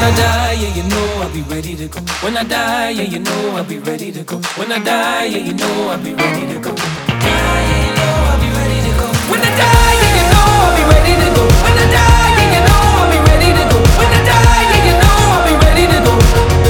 I die, yeah, you know I'll be ready to go. When I die, yeah, you know I'll be ready to go. When I die, yeah, you know I'll be ready to go. Die, yeah, you know I'll be ready to go. When I die, yeah, you know I'll be ready to go. When I die, yeah, you know I'll be ready to go. When I die, yeah, you know I'll be ready to go.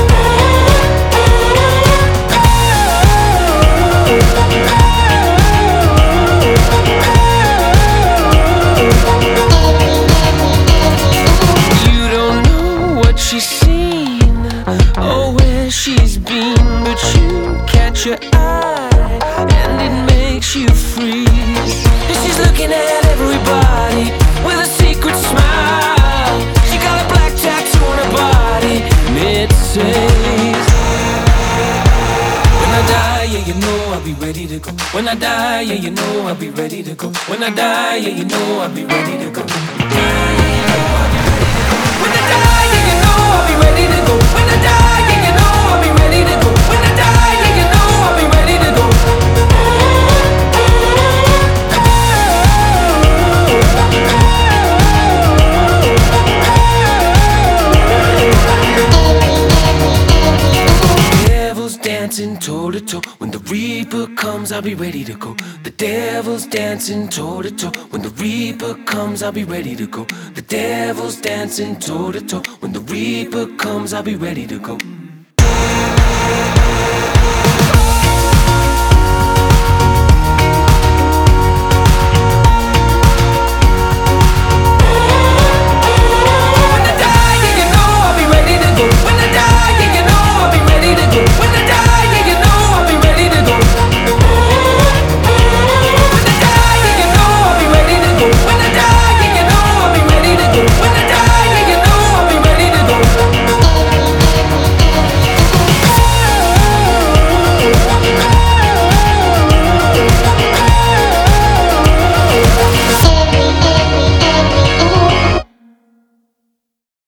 You don't know what she's seen or where she's been, but you catch her eye and it makes you freeze. And she's looking at everybody with a secret smile. She got a black tattoo on her body and it says, when I die, yeah, you know I'll be ready to go. When I die, yeah, you know I'll be ready to go. When I die, yeah, you know I'll be ready to go. When I die, yeah, you know I'll be ready to go. When I die, yeah, you know I'll be ready to go. When I die, yeah, you know I'll be ready to go. Devil's dancing toe to toe. When the Reaper comes, I'll be ready to go. The devil's dancing toe to toe. When the Reaper comes, I'll be ready to go. The devil's dancing toe to toe. When the Reaper comes, I'll be ready to go.